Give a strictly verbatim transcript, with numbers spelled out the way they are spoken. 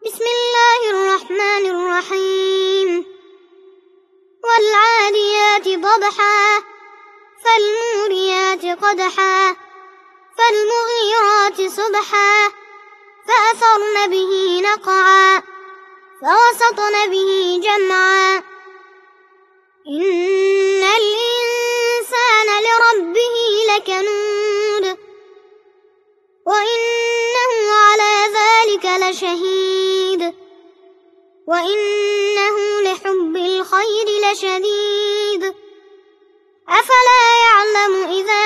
بسم الله الرحمن الرحيم والعاديات ضبحا فالموريات قدحا فالمغيرات صبحا فأثرن به نقعا فوسطن به جمعا إن الإنسان لربه لكنود وإنه على ذلك لشهيد وإنه لحب الخير لشديد أفلا يعلم إذا